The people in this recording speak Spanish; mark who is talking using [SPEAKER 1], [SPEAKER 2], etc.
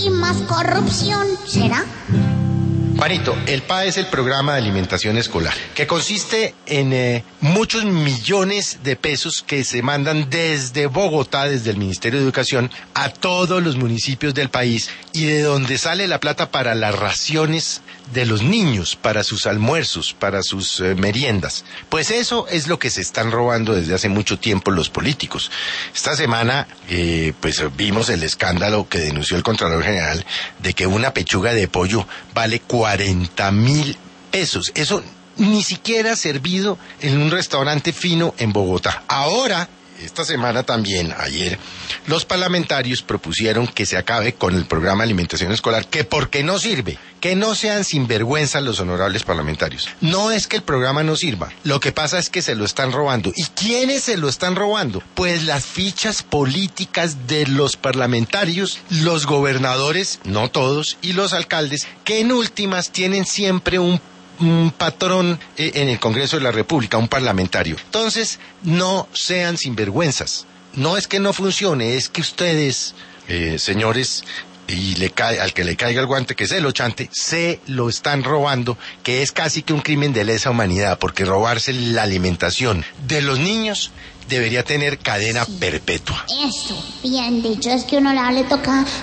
[SPEAKER 1] y más corrupción. ¿Será?
[SPEAKER 2] Juanito, el PA es el programa de alimentación escolar, que consiste en muchos millones de pesos que se mandan desde Bogotá, desde el Ministerio de Educación, a todos los municipios del país, y de donde sale la plata para las raciones de los niños, para sus almuerzos, para sus meriendas. Pues eso es lo que se están robando desde hace mucho tiempo los políticos. Esta semana pues vimos el escándalo que denunció el Contralor General de que una pechuga de pollo vale 40.000 pesos. Eso ni siquiera servido en un restaurante fino en Bogotá. Ahora, esta semana también, ayer, los parlamentarios propusieron que se acabe con el programa de alimentación escolar, que porque no sirve, que no sean sinvergüenzas los honorables parlamentarios. No es que el programa no sirva, lo que pasa es que se lo están robando. ¿Y quiénes se lo están robando? Pues las fichas políticas de los parlamentarios, los gobernadores, no todos, y los alcaldes, que en últimas tienen siempre un patrón en el Congreso de la República, un parlamentario. Entonces, no sean sinvergüenzas. No es que no funcione, es que ustedes, señores, y al que le caiga el guante, que se lo chante, se lo están robando, que es casi que un crimen de lesa humanidad, porque robarse la alimentación de los niños debería tener cadena perpetua.
[SPEAKER 1] Eso, bien dicho, es que uno le toca